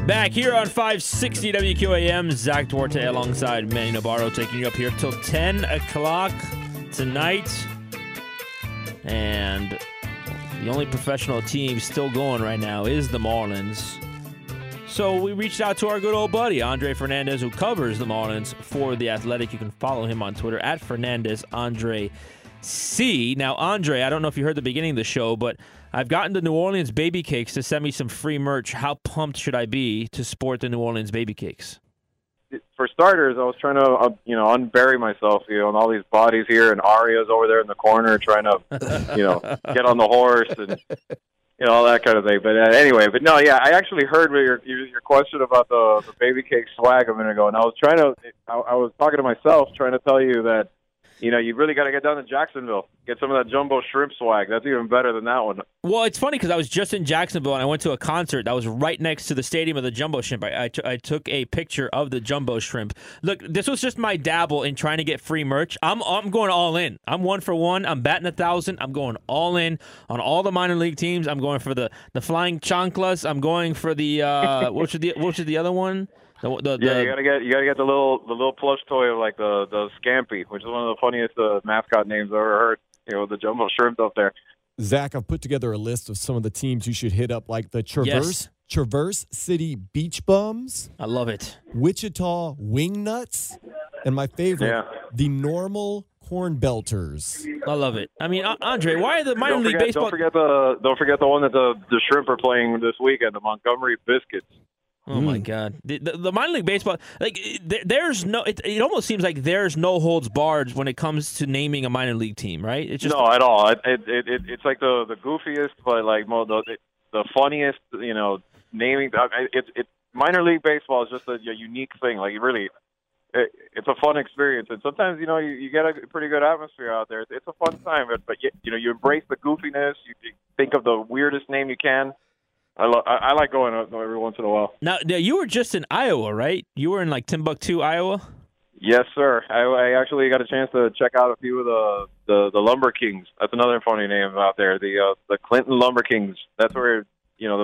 Back here on 560 WQAM, Zach Duarte alongside Manny Navarro taking you up here till 10 o'clock tonight. And the only professional team still going right now is the Marlins. So we reached out to our good old buddy, Andre Fernandez, who covers the Marlins for The Athletic. You can follow him on Twitter at FernandezAndreC. Now, Andre, I don't know if you heard the beginning of the show, but I've gotten the New Orleans Baby Cakes to send me some free merch. How pumped should I be to sport the New Orleans Baby Cakes? For starters, I was trying to, unbury myself, and all these bodies here, and Aria's over there in the corner trying to, get on the horse and, all that kind of thing. But I actually heard your question about the Baby Cake swag a minute ago, and I was talking to myself, trying to tell you that, you really got to get down to Jacksonville. Get some of that jumbo shrimp swag. That's even better than that one. Well, it's funny because I was just in Jacksonville and I went to a concert that was right next to the stadium of the jumbo shrimp. I took a picture of the jumbo shrimp. Look, this was just my dabble in trying to get free merch. I'm going all in. I'm 1 for 1. I'm batting 1,000. I'm going all in on all the minor league teams. I'm going for the flying chanclas. I'm going for the what was the other one? You gotta get the little plush toy of like the Scampy, which is one of the funniest mascot names I've ever heard. The jumbo shrimp up there. Zach, I've put together a list of some of the teams you should hit up, like the Traverse City Beach Bums. I love it. Wichita Wingnuts, and my favorite, the Normal Corn Belters. I love it. I mean, Andre, why are the minor league baseball? Don't forget the one that the shrimp are playing this weekend, the Montgomery Biscuits. Oh my God! The minor league baseball, there's no. It almost seems like there's no holds barred when it comes to naming a minor league team, right? It's just no, at all. It's like the goofiest, but like the funniest. Naming. It's minor league baseball is just a unique thing. Like it's a fun experience, and sometimes you get a pretty good atmosphere out there. It's a fun time, but you embrace the goofiness. You think of the weirdest name you can. I like going out every once in a while. Now, you were just in Iowa, right? You were in Timbuktu, Iowa? Yes, sir. I actually got a chance to check out a few of the Lumber Kings. That's another funny name out there. The Clinton Lumber Kings. That's where the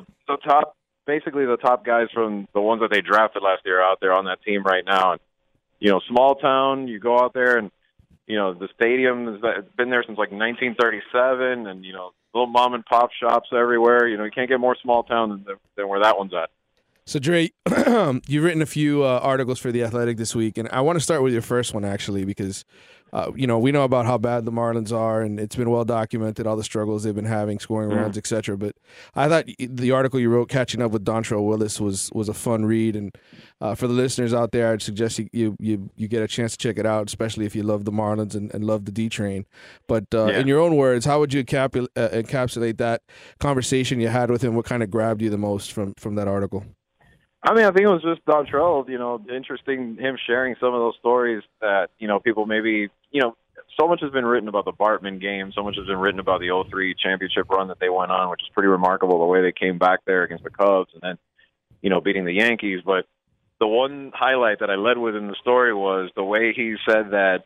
top guys from the ones that they drafted last year are out there on that team right now. And small town. You go out there and the stadium has been there since 1937, and little mom and pop shops everywhere. You can't get more small town than where that one's at. So, Dre, you've written a few articles for The Athletic this week, and I want to start with your first one, actually, because, we know about how bad the Marlins are, and it's been well documented, all the struggles they've been having, scoring runs, et cetera. But I thought the article you wrote, Catching Up with Dontrelle Willis, was a fun read. And for the listeners out there, I'd suggest you get a chance to check it out, especially if you love the Marlins and love the D-Train. But in your own words, how would you encapsulate that conversation you had with him? What kind of grabbed you the most from that article? I mean, I think it was just Dontrelle, interesting him sharing some of those stories that, people maybe, so much has been written about the Bartman game. So much has been written about the 2003 championship run that they went on, which is pretty remarkable, the way they came back there against the Cubs and then, beating the Yankees. But the one highlight that I led with in the story was the way he said that,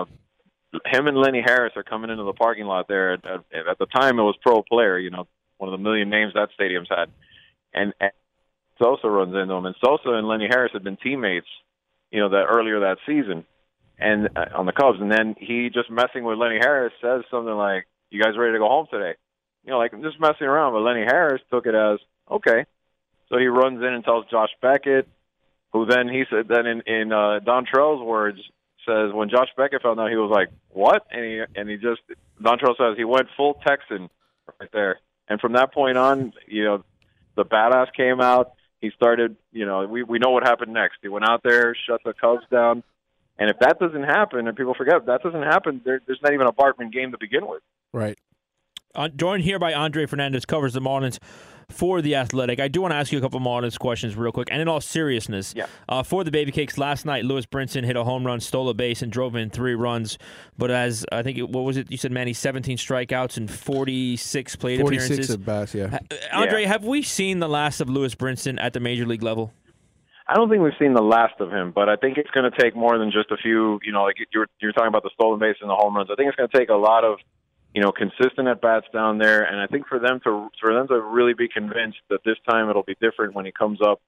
him and Lenny Harris are coming into the parking lot there. At the time, it was Pro Player, one of the million names that stadium's had. And Sosa runs into him, and Sosa and Lenny Harris had been teammates, that earlier that season, and on the Cubs. And then he, just messing with Lenny Harris, says something like, "You guys ready to go home today?" I'm just messing around. But Lenny Harris took it as okay, so he runs in and tells Josh Beckett, who then he said, then in Dontrelle's words, says when Josh Beckett found out, he was like, "What?" And he just, Dontrelle says he went full Texan right there, and from that point on, the badass came out. He started, we know what happened next. He went out there, shut the Cubs down. And if that doesn't happen, and people forget, if that doesn't happen, there's not even a Bartman game to begin with. Right. Joined here by Andre Fernandez, covers the Marlins for The Athletic. I do want to ask you a couple Marlins questions real quick. And in all seriousness, for the Baby Cakes, last night, Lewis Brinson hit a home run, stole a base, and drove in 3 runs. But as, I think, what was it? You said, Manny, 17 strikeouts and 46 plate appearances. 46 at bats, yeah. Andre, have we seen the last of Lewis Brinson at the major league level? I don't think we've seen the last of him, but I think it's going to take more than just a few, like you're talking about the stolen base and the home runs. I think it's going to take a lot of consistent at bats down there, and I think for them to really be convinced that this time it'll be different when he comes up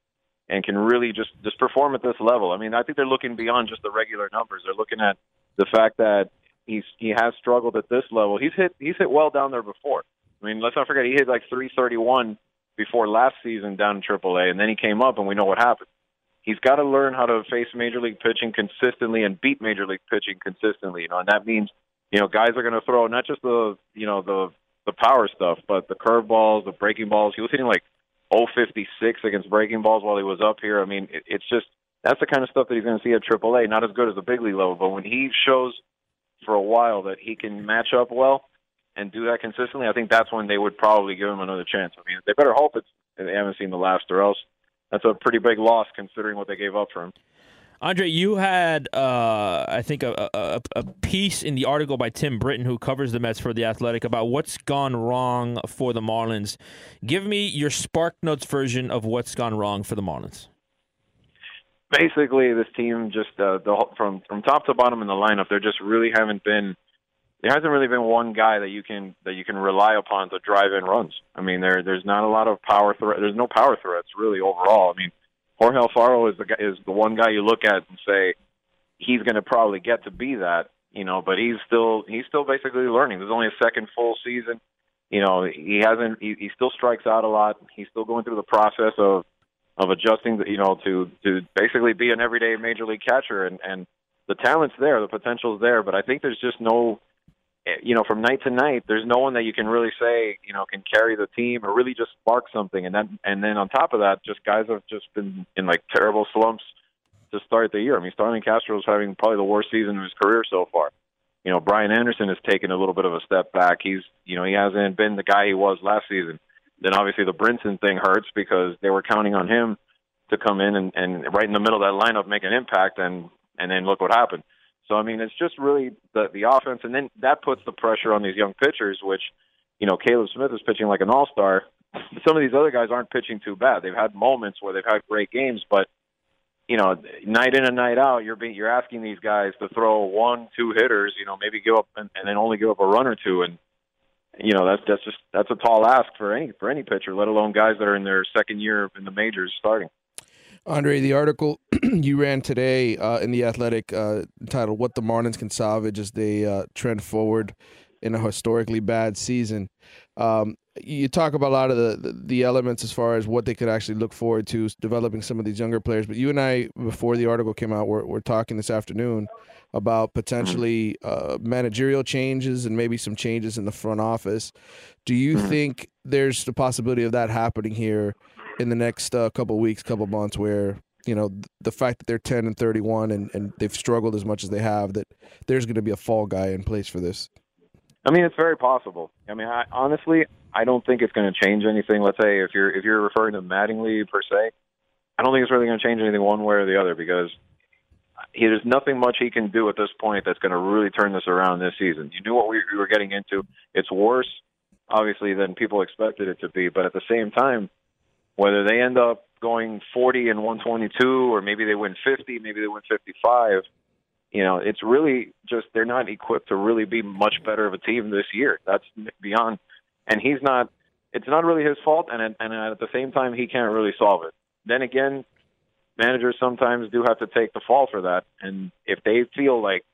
and can really just perform at this level. I mean, I think they're looking beyond just the regular numbers. They're looking at the fact that he has struggled at this level. He's hit well down there before. I mean, let's not forget he hit like 331 before last season down in AAA, and then he came up, and we know what happened. He's got to learn how to face Major League pitching consistently and beat Major League pitching consistently. And that means, guys are going to throw not just the power stuff, but the curveballs, the breaking balls. He was hitting like 056 against breaking balls while he was up here. I mean, it's just that's the kind of stuff that he's going to see at AAA. Not as good as the big league level, but when he shows for a while that he can match up well and do that consistently, I think that's when they would probably give him another chance. I mean, they better hope they haven't seen the last, or else that's a pretty big loss considering what they gave up for him. Andre, you had, I think, a piece in the article by Tim Britton, who covers the Mets for The Athletic, about what's gone wrong for the Marlins. Give me your Spark Notes version of what's gone wrong for the Marlins. Basically, this team just from top to bottom in the lineup, there hasn't really been one guy that you can rely upon to drive in runs. I mean, there's not a lot of power threat. There's no power threats really overall. I mean, Jorge Alfaro is the one guy you look at and say he's going to probably get to be that, but he's still basically learning. There's only a second full season. He still strikes out a lot. He's still going through the process of adjusting, to basically be an everyday major league catcher, and the talent's there, the potential's there, but I think there's just no, from night to night, there's no one that you can really say, can carry the team or really just spark something. And then on top of that, just guys have just been in like terrible slumps to start the year. I mean, Starlin Castro is having probably the worst season of his career so far. Brian Anderson has taken a little bit of a step back. He hasn't been the guy he was last season. Then obviously the Brinson thing hurts because they were counting on him to come in and right in the middle of that lineup make an impact, and then look what happened. So, I mean, it's just really the offense, and then that puts the pressure on these young pitchers, which, Caleb Smith is pitching like an all-star. Some of these other guys aren't pitching too bad. They've had moments where they've had great games, but, night in and night out, you're asking these guys to throw 1-2 hitters, maybe give up and then only give up a run or two, and that's a tall ask for any pitcher, let alone guys that are in their second year in the majors starting. Andre, the article you ran today in The Athletic titled "What the Marlins Can Salvage as They Trend Forward in a Historically Bad Season." You talk about a lot of the elements as far as what they could actually look forward to developing some of these younger players. But you and I, before the article came out, we're talking this afternoon about potentially managerial changes and maybe some changes in the front office. Do you think there's the possibility of that happening here in the next couple weeks, couple months, where, the fact that they're 10-31 and they've struggled as much as they have, that there's going to be a fall guy in place for this? I mean, it's very possible. I mean, honestly, I don't think it's going to change anything. Let's say if you're referring to Mattingly per se, I don't think it's really going to change anything one way or the other, because there's nothing much he can do at this point that's going to really turn this around this season. You knew what we were getting into. It's worse, obviously, than people expected it to be. But at the same time, whether they end up going 40-122, or maybe they win 50, maybe they win 55, it's really just they're not equipped to really be much better of a team this year. That's beyond, and it's not really his fault, and at the same time, he can't really solve it. Then again, managers sometimes do have to take the fall for that, and if they feel like,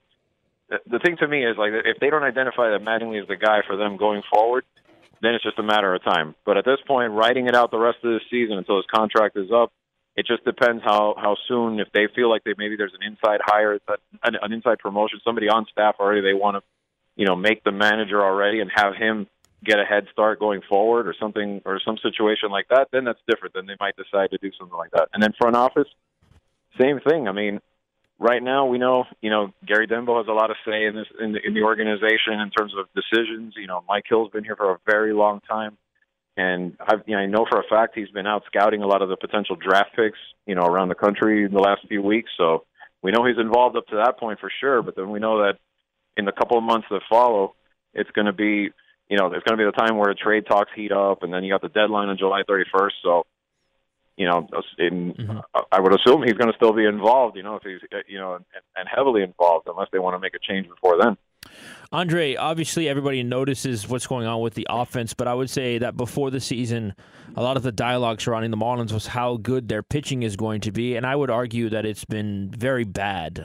the thing to me is, like, if they don't identify that Mattingly is the guy for them going forward, then it's just a matter of time. But at this point, riding it out the rest of the season until his contract is up, it just depends how soon, if they feel like maybe there's an inside hire, an inside promotion, somebody on staff already, they want to, make the manager already and have him get a head start going forward or something, or some situation like that, then that's different. Then they might decide to do something like that. And then front office, same thing. I mean, right now we know, Gary Denbo has a lot of say in the organization in terms of decisions. Mike Hill's been here for a very long time, and I know for a fact he's been out scouting a lot of the potential draft picks, around the country in the last few weeks. So we know he's involved up to that point for sure. But then we know that in the couple of months that follow, it's going to be, there's going to be the time where trade talks heat up, and then you got the deadline on July 31st. So, I would assume he's going to still be involved, if he's, and heavily involved, unless they want to make a change before then. Andre, obviously everybody notices what's going on with the offense, but I would say that before the season, a lot of the dialogue surrounding the Marlins was how good their pitching is going to be, and I would argue that it's been very bad,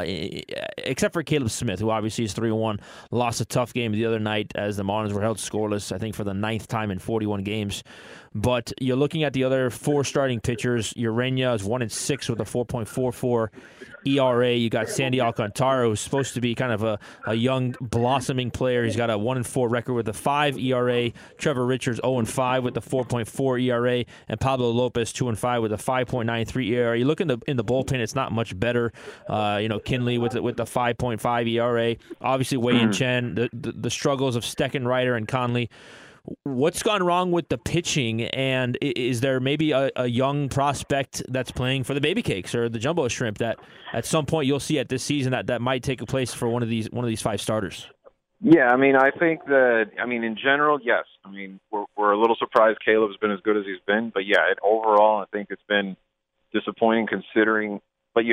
except for Caleb Smith, who obviously is 3-1, lost a tough game the other night as the Marlins were held scoreless, I think, for the 9th time in 41 games. But you're looking at the other 4 starting pitchers. Urena is 1-6 with a 4.44 ERA. You got Sandy Alcantara, who's supposed to be kind of a young, blossoming player. He's got a 1-4 record with a 5 ERA. Trevor Richards 0-5 with a 4.4 ERA, and Pablo Lopez 2-5 with a 5.93 ERA. You look in the bullpen; it's not much better. Kinley with the 5.5 ERA. Obviously, Wei-Yin Chen, the struggles of Steckenrider and Conley. What's gone wrong with the pitching, and is there maybe a young prospect that's playing for the Baby Cakes or the Jumbo Shrimp that at some point you'll see at this season that might take a place for one of these 5 starters? Yeah, I mean, I think that, in general, yes. I mean, we're a little surprised Caleb's been as good as he's been, but yeah, overall, I think it's been disappointing considering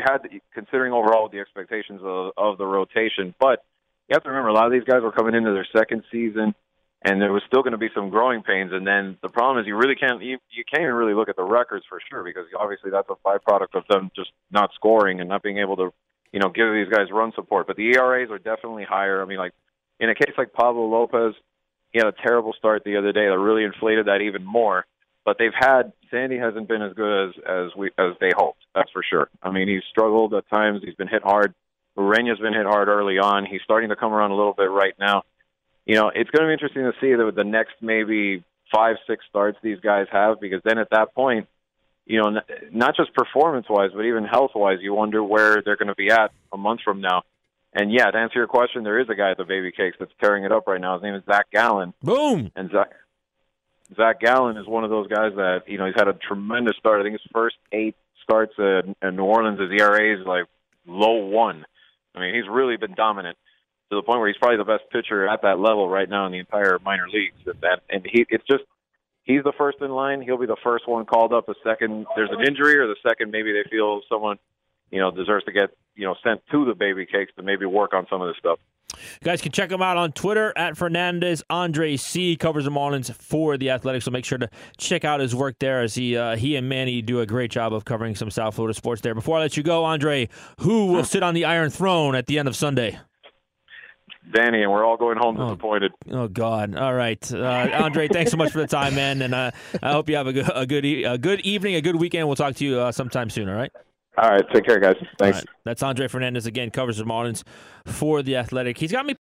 overall the expectations of the rotation. But you have to remember, a lot of these guys were coming into their second season, and there was still going to be some growing pains. And then the problem is you can't even really look at the records for sure, because obviously that's a byproduct of them just not scoring and not being able to, give these guys run support. But the ERAs are definitely higher. I mean, like in a case like Pablo Lopez, he had a terrible start the other day that really inflated that even more. But Sandy hasn't been as good as they hoped. That's for sure. I mean, he's struggled at times. He's been hit hard. Ureña's been hit hard early on. He's starting to come around a little bit right now. It's going to be interesting to see the next maybe 5-6 starts these guys have, because then at that point, not just performance-wise, but even health-wise, you wonder where they're going to be at a month from now. And, yeah, to answer your question, there is a guy at the Baby Cakes that's tearing it up right now. His name is Zach Gallen. Boom! And Zach Gallen is one of those guys that, he's had a tremendous start. I think his first 8 starts in New Orleans, his ERA is like low 1. I mean, he's really been dominant, to the point where he's probably the best pitcher at that level right now in the entire minor leagues. He's the first in line. He'll be the first one called up. The second there's an injury, or the second maybe they feel someone, deserves to get, sent to the Baby Cakes to maybe work on some of this stuff. You guys can check him out on Twitter at Fernandez Andre C. Covers the Marlins for the Athletics, so make sure to check out his work there, as he and Manny do a great job of covering some South Florida sports there. Before I let you go, Andre, who will sit on the Iron Throne at the end of Sunday? Danny, and we're all going home disappointed. Oh God! All right, Andre, thanks so much for the time, man, and I hope you have a good evening, a good weekend. We'll talk to you sometime soon. All right. All right, take care, guys. Thanks. Right. That's Andre Fernandez again, covers the Marlins for the Athletic. He's got me